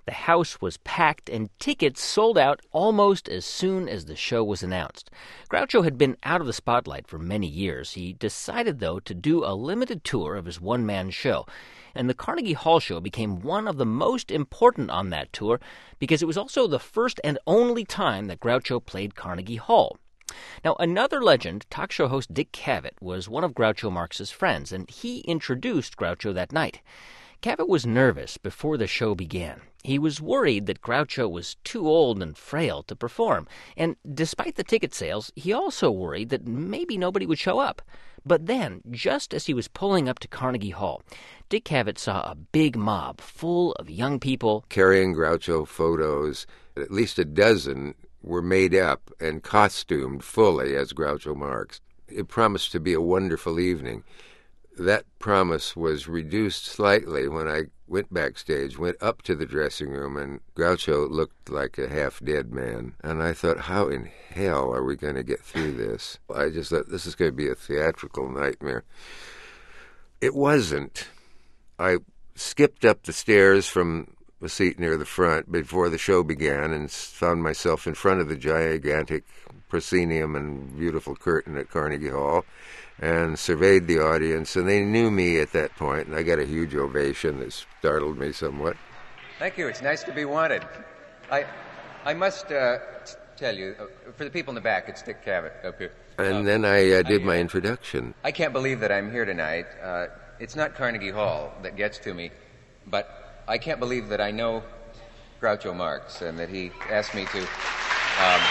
The house was packed and tickets sold out almost as soon as the show was announced. Groucho had been out of the spotlight for many years. He decided, though, to do a limited tour of his one-man show. And the Carnegie Hall show became one of the most important on that tour because it was also the first and only time that Groucho played Carnegie Hall. Now, another legend, talk show host Dick Cavett, was one of Groucho Marx's friends, and he introduced Groucho that night. Cavett was nervous before the show began. He was worried that Groucho was too old and frail to perform, and despite the ticket sales, he also worried that maybe nobody would show up. But then, just as he was pulling up to Carnegie Hall, Dick Cavett saw a big mob full of young people carrying Groucho photos. At least a dozen were made up and costumed fully as Groucho Marx. It promised to be a wonderful evening. That promise was reduced slightly when I went backstage, went up to the dressing room, and Groucho looked like a half-dead man. And I thought, how in hell are we going to get through this? I just thought, this is going to be a theatrical nightmare. It wasn't. I skipped up the stairs from a seat near the front before the show began and found myself in front of the gigantic proscenium and beautiful curtain at Carnegie Hall and surveyed the audience, and they knew me at that point, and I got a huge ovation that startled me somewhat. Thank you. It's nice to be wanted. I I must uh, t- tell you, uh, for the people in the back, it's Dick Cavett up here. And um, then I uh, did I, my introduction. I can't believe that I'm here tonight. Uh, it's not Carnegie Hall that gets to me, but I can't believe that I know Groucho Marx and that he asked me to... Um,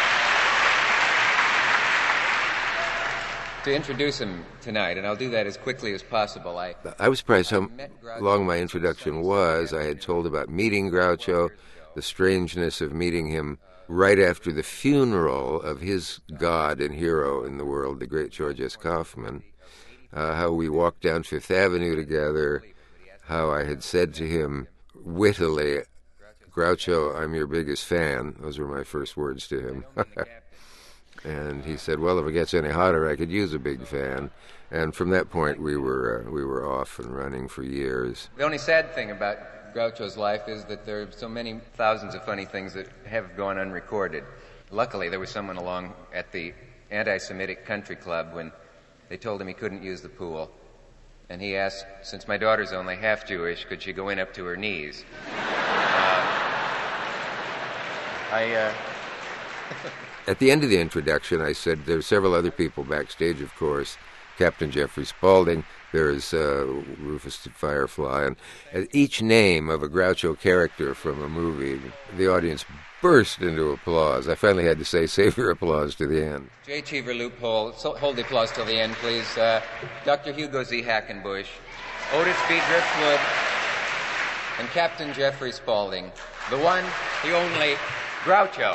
to introduce him tonight, and I'll do that as quickly as possible. I I was surprised how long my introduction was. I had told about meeting Groucho, the strangeness of meeting him right after the funeral of his god and hero in the world, the great George S. Kaufman, uh, how we walked down Fifth Avenue together, how I had said to him wittily, Groucho, I'm your biggest fan. Those were my first words to him. And he said, well, if it gets any hotter, I could use a big fan. And from that point, we were uh, we were off and running for years. The only sad thing about Groucho's life is that there are so many thousands of funny things that have gone unrecorded. Luckily, there was someone along at the anti-Semitic country club when they told him he couldn't use the pool. And he asked, since my daughter's only half Jewish, could she go in up to her knees? Uh, I... Uh, At the end of the introduction, I said there are several other people backstage, of course. Captain Jeffrey Spaulding, there's uh, Rufus the Firefly, and at each name of a Groucho character from a movie, the audience burst into applause. I finally had to say, save your applause to the end. J. Cheever Loophole, so hold the applause till the end, please. Uh, Doctor Hugo Z. Hackenbush, Otis B. Driftwood, and Captain Jeffrey Spaulding, the one, the only, Groucho.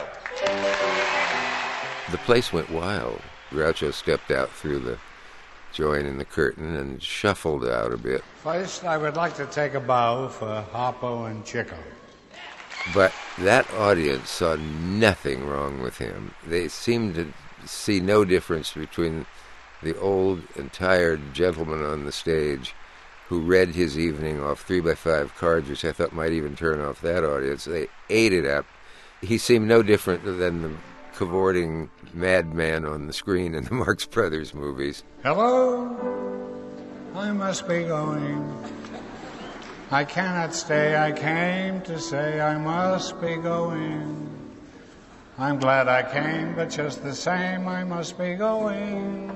The place went wild. Groucho stepped out through the join in the curtain and shuffled out a bit. First, I would like to take a bow for Harpo and Chico. But that audience saw nothing wrong with him. They seemed to see no difference between the old and tired gentleman on the stage who read his evening off three by five cards, which I thought might even turn off that audience. They ate it up. He seemed no different than the cavorting madman on the screen in the Marx Brothers movies. Hello, I must be going. I cannot stay, I came to say I must be going. I'm glad I came, but just the same I must be going.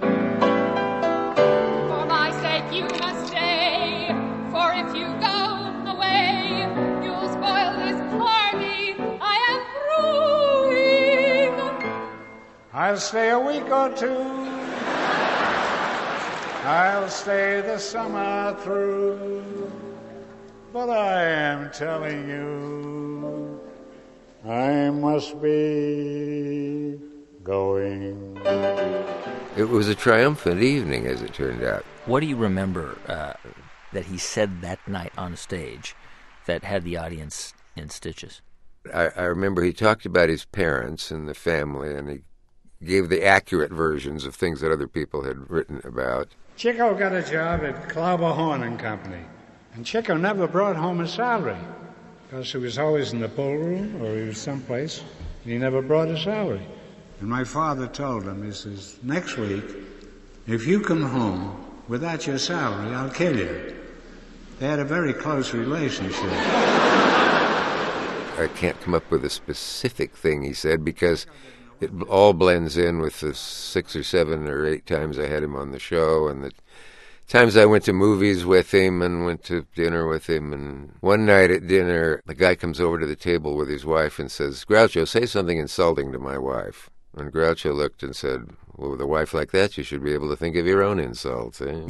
For my sake you must stay, for if you go away, you'll spoil this party I am throwing. I'll stay a week or two. I'll stay the summer through. But I am telling you, I must be going. It was a triumphant evening, as it turned out. What do you remember uh, that he said that night on stage that had the audience in stitches? I, I remember he talked about his parents and the family, and he gave the accurate versions of things that other people had written about. Chico got a job at Klauber Horn and Company, and Chico never brought home a salary. because he was always in the ballroom or he was someplace, and he never brought a salary. And my father told him, he says, next week, if you come home without your salary, I'll kill you. They had a very close relationship. I can't come up with a specific thing he said because it all blends in with the six or seven or eight times I had him on the show and the times I went to movies with him and went to dinner with him. And one night at dinner, the guy comes over to the table with his wife and says, Groucho, say something insulting to my wife. And Groucho looked and said, well, with a wife like that, you should be able to think of your own insults. Eh?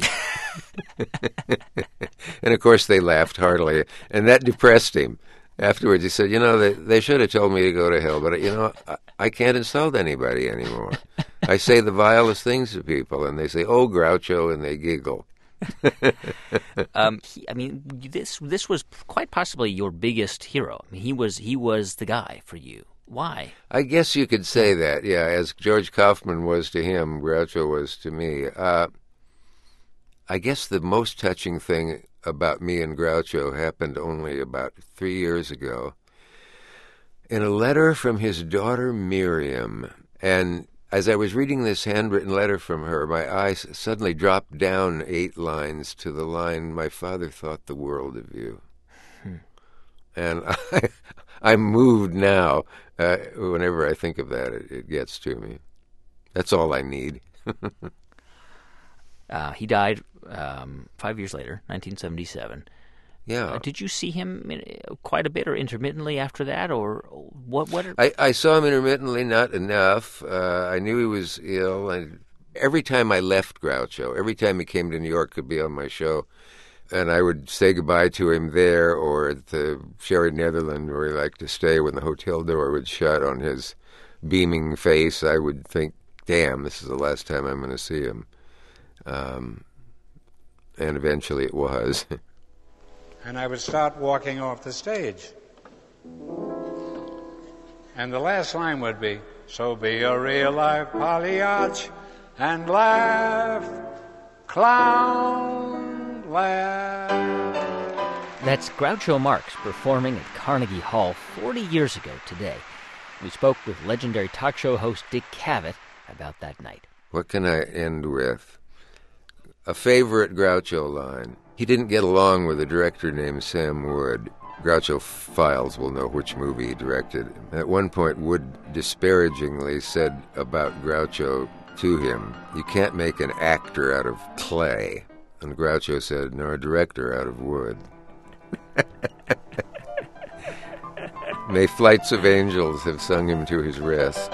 And, of course, they laughed heartily, and that depressed him. Afterwards, he said, you know, they, they should have told me to go to hell, but, you know, I, I can't insult anybody anymore. I say the vilest things to people, and they say, oh, Groucho, and they giggle. um, he, I mean, this this was quite possibly your biggest hero. I mean, he was he was the guy for you. Why? I guess you could say that, yeah, as George Kaufman was to him, Groucho was to me. Uh, I guess the most touching thing about me and Groucho happened only about three years ago. In a letter from his daughter Miriam, and as I was reading this handwritten letter from her, my eyes suddenly dropped down eight lines to the line, my father thought the world of you. Hmm. And I, I'm moved now. Uh, whenever I think of that, it, it gets to me. That's all I need. uh, he died um, five years later, nineteen seventy-seven. Yeah. Uh, did you see him quite a bit or intermittently after that, or what? What? Are... I, I saw him intermittently, not enough. Uh, I knew he was ill. And every time I left Groucho, every time he came to New York to be on my show, and I would say goodbye to him there or at the Sherry Netherland where he liked to stay when the hotel door would shut on his beaming face, I would think, damn, this is the last time I'm going to see him. Um, and eventually it was. And I would start walking off the stage. And the last line would be, so be a real life Pagliacci and laugh, clown, laugh. That's Groucho Marx performing at Carnegie Hall forty years ago today. We spoke with legendary talk show host Dick Cavett about that night. What can I end with? A favorite Groucho line. He didn't get along with a director named Sam Wood. Groucho files will know which movie he directed. At one point, Wood disparagingly said about Groucho to him, you can't make an actor out of clay. And Groucho said, nor a director out of wood. May flights of angels have sung him to his rest.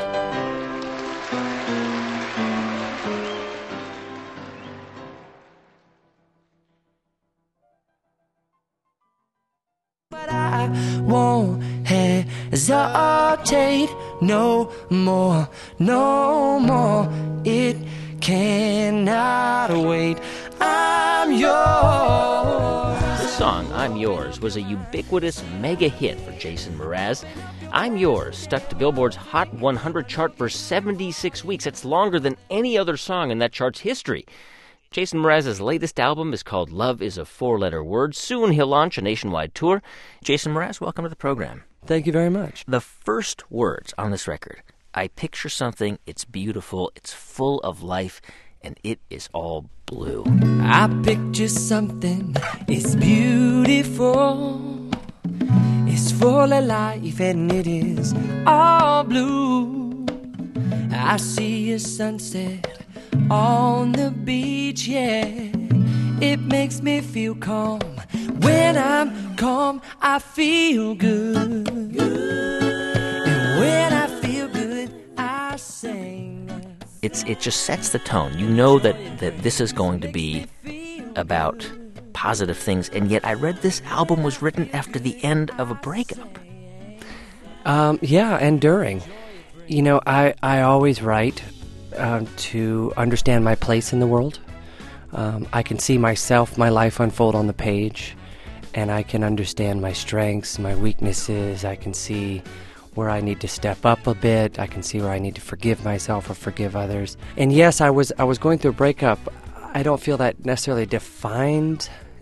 But I won't hesitate no more, no more. It cannot wait. I'm yours. This song, I'm Yours, was a ubiquitous mega hit for Jason Mraz. I'm Yours stuck to Billboard's Hot one hundred chart for seventy-six weeks. It's longer than any other song in that chart's history. Jason Mraz's latest album is called Love is a Four-Letter Word. Soon he'll launch a nationwide tour. Jason Mraz, welcome to the program. Thank you very much. The first words on this record, I picture something, it's beautiful, it's full of life, and it is all blue. I picture something, it's beautiful, it's full of life, and it is all blue. I see a sunset on the beach, yeah. It makes me feel calm. When I'm calm, I feel good. And when I feel good, I sing. It's it just sets the tone. You know that, that this is going to be about positive things, and yet I read this album was written after the end of a breakup. Um, yeah, and during. You know, I, I always write Um, to understand my place in the world. Um, I can see myself, my life unfold on the page, and I can understand my strengths, my weaknesses. I can see where I need to step up a bit. I can see where I need to forgive myself or forgive others. And yes, I was I was going through a breakup. I don't feel that necessarily defined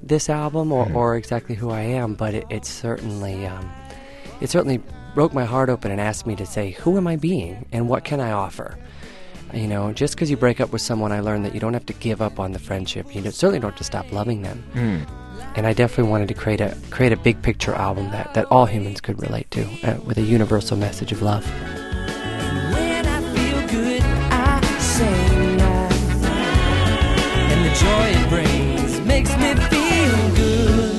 this album or, or exactly who I am, but it, it certainly um, it certainly broke my heart open and asked me to say, who am I being and what can I offer? You know, just because you break up with someone, I learned that you don't have to give up on the friendship. You don't, certainly don't have to stop loving them. Mm. And I definitely wanted to create a create a big picture album that, that all humans could relate to, uh, with a universal message of love. When I feel good, I sing, and the joy it brings makes me feel good.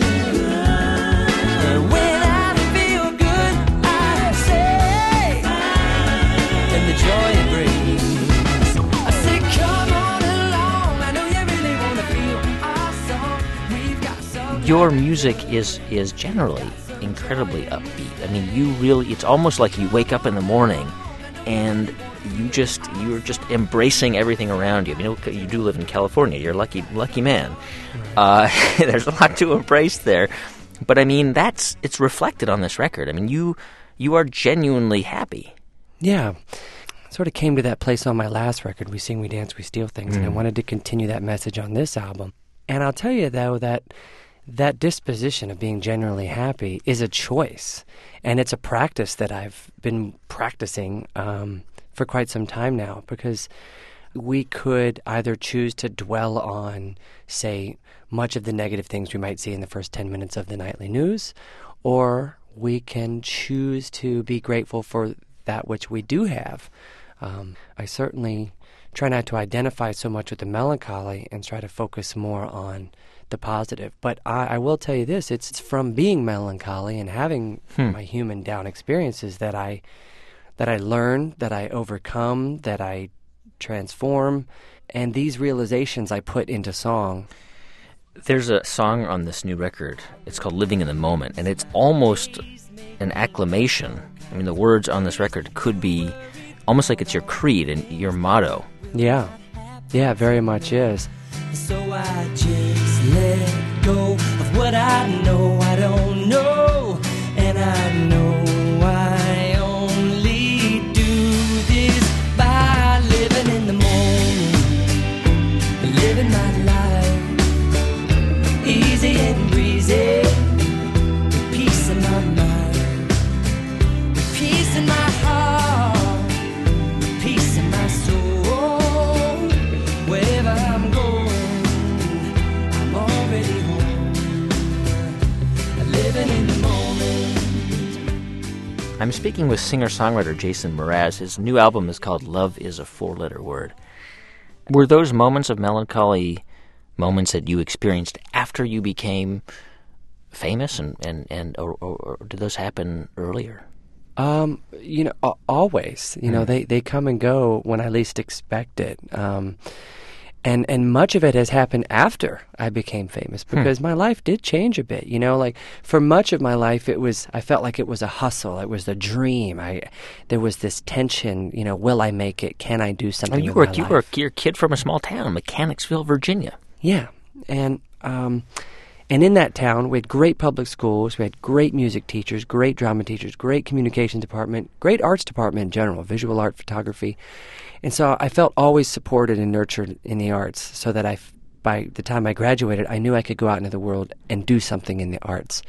And when I feel good, I sing, and the joy it brings. I say, come on along. I know you really want to feel our song. We've got some. Your music is is generally incredibly upbeat. I mean, you really, it's almost like you wake up in the morning and you just, you're just embracing everything around you. You know, you do live in California. You're a lucky, lucky man. Uh, there's a lot to embrace there. But I mean, that's, it's reflected on this record. I mean, you, you are genuinely happy. Yeah. Sort of came to that place on my last record, We Sing, We Dance, We Steal Things, Mm. and I wanted to continue that message on this album. And I'll tell you, though, that that disposition of being genuinely happy is a choice, and it's a practice that I've been practicing um, for quite some time now, because we could either choose to dwell on, say, much of the negative things we might see in the first ten minutes of the nightly news, or we can choose to be grateful for that which we do have. Um, I certainly try not to identify so much with the melancholy and try to focus more on the positive. But I, I will tell you this, it's from being melancholy and having Hmm. my human down experiences that I that I learn, that I overcome, that I transform, and these realizations I put into song. There's a song on this new record. It's called Living in the Moment, and it's almost an acclamation. I mean, the words on this record could be almost like it's your creed and your motto. Yeah. Yeah, it very much is. So I just let go of what I know I don't know, and I know I only do this by living in the moment, living my life easy and breezy, with peace in my mind, with peace in my heart, with peace in my soul. Wherever I'm going, I'm already home, living in the moment. I'm speaking with singer-songwriter Jason Mraz. His new album is called Love is a Four-Letter Word. Were those moments of melancholy moments that you experienced after you became famous, and, and, and or, or, or did those happen earlier? Um, you know, a- always. You know, Mm. they, they come and go when I least expect it. Um, and and much of it has happened after I became famous, because my life did change a bit. You know, like for much of my life, it was I felt like it was a hustle. It was the dream. I there was this tension. You know, will I make it? Can I do Oh, something? you with were my you life? were you're a kid from a small town, Mechanicsville, Virginia. Yeah, and um, and in that town, we had great public schools, we had great music teachers, great drama teachers, great communications department, great arts department in general, visual art, photography, and so I felt always supported and nurtured in the arts, so that I, f- by the time I graduated, I knew I could go out into the world and do something in the arts,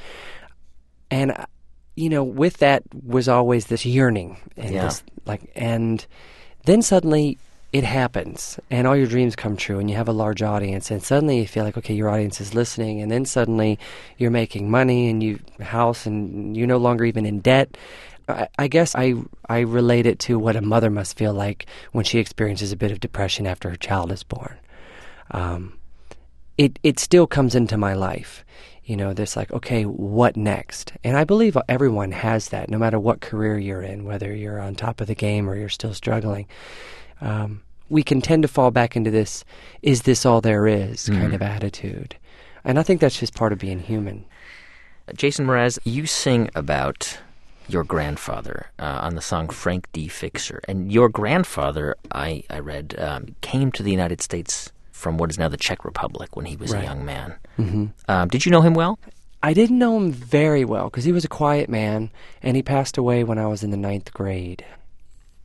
and uh, you know, with that was always this yearning, and Yeah. this like, and then suddenly it happens, and all your dreams come true, and you have a large audience, and suddenly you feel like, okay, your audience is listening, and then suddenly you're making money, and you house, and you're no longer even in debt. I, I guess I I relate it to what a mother must feel like when she experiences a bit of depression after her child is born. Um, it it still comes into my life. You know, this like, okay, what next? And I believe everyone has that, no matter what career you're in, whether you're on top of the game or you're still struggling. Um, we can tend to fall back into this, is this all there is, kind Mhm. of attitude. And I think that's just part of being human. Jason Mraz, you sing about your grandfather uh, on the song Frank D. Fixer. And your grandfather, I, I read, um, came to the United States from what is now the Czech Republic when he was Right. a young man. Mm-hmm. Um, did you know him well? I didn't know him very well because he was a quiet man, and he passed away when I was in the ninth grade.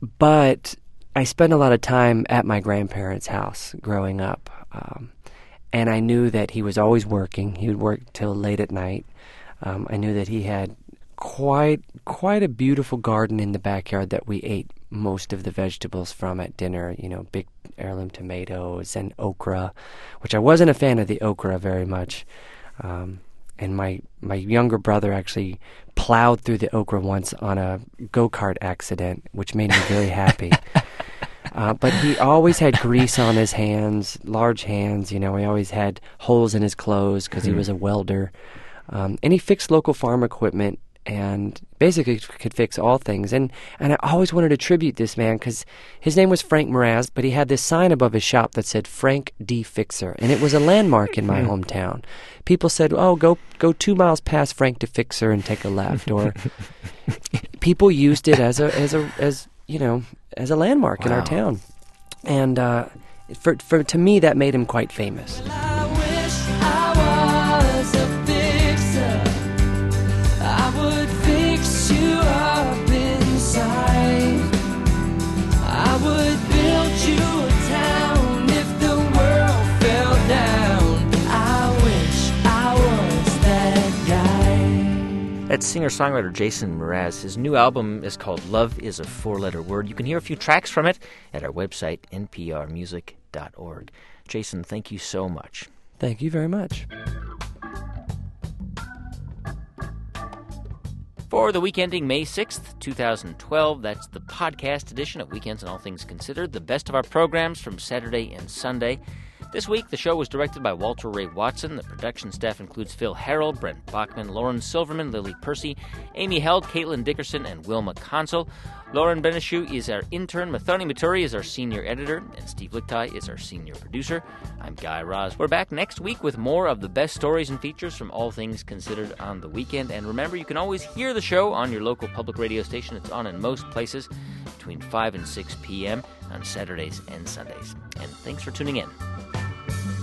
But I spent a lot of time at my grandparents' house growing up. Um, and I knew that he was always working. He would work till late at night. Um, I knew that he had quite quite a beautiful garden in the backyard that we ate most of the vegetables from at dinner. You know, big heirloom tomatoes and okra, which I wasn't a fan of the okra very much. Um, and my my younger brother actually plowed through the okra once on a go-kart accident, which made me very happy. Uh, but he always had grease on his hands, large hands. You know, he always had holes in his clothes because he was a welder. Um, and he fixed local farm equipment and basically could fix all things. And, and I always wanted to tribute this man because his name was Frank Mraz, but he had this sign above his shop that said Frank D. Fixer, and it was a landmark in my hometown. People said, oh, go go two miles past Frank D. Fixer and take a left. Or people used it as a, as a as you know, as a landmark wow. in our town. And uh, for, for to me, that made him quite famous. That's singer-songwriter Jason Mraz. His new album is called Love is a Four-Letter Word. You can hear a few tracks from it at our website, n p r music dot org. Jason, thank you so much. Thank you very much. For the week ending May sixth, twenty twelve, that's the podcast edition of Weekends and All Things Considered, the best of our programs from Saturday and Sunday. This week, the show was directed by Walter Ray Watson. The production staff includes Phil Harrell, Brent Bachman, Lauren Silverman, Lily Percy, Amy Held, Caitlin Dickerson, and Wilma Consul. Lauren Beneshu is our intern, Mathoni Maturi is our senior editor, and Steve Lichtai is our senior producer. I'm Guy Raz. We're back next week with more of the best stories and features from All Things Considered on the weekend. And remember, you can always hear the show on your local public radio station. It's on in most places between five and six p.m. on Saturdays and Sundays. And thanks for tuning in.